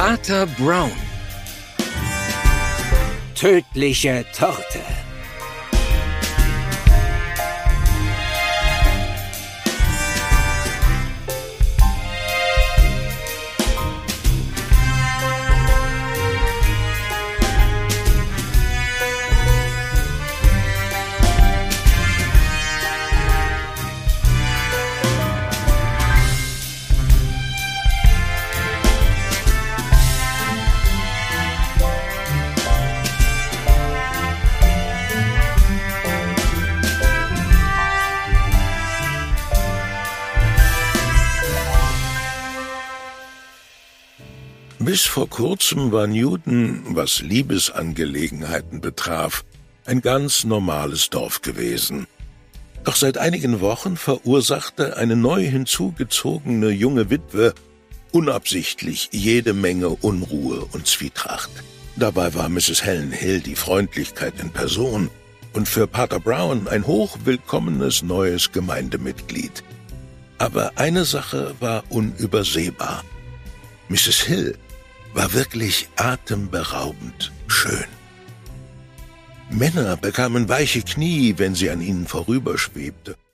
Pater Brown. Tödliche Torte. Bis vor kurzem war Newton, was Liebesangelegenheiten betraf, ein ganz normales Dorf gewesen. Doch seit einigen Wochen verursachte eine neu hinzugezogene junge Witwe unabsichtlich jede Menge Unruhe und Zwietracht. Dabei war Mrs. Helen Hill die Freundlichkeit in Person und für Pater Brown ein hochwillkommenes neues Gemeindemitglied. Aber eine Sache war unübersehbar. Mrs. Hill war wirklich atemberaubend schön. Männer bekamen weiche Knie, wenn sie an ihnen vorüberschwebte.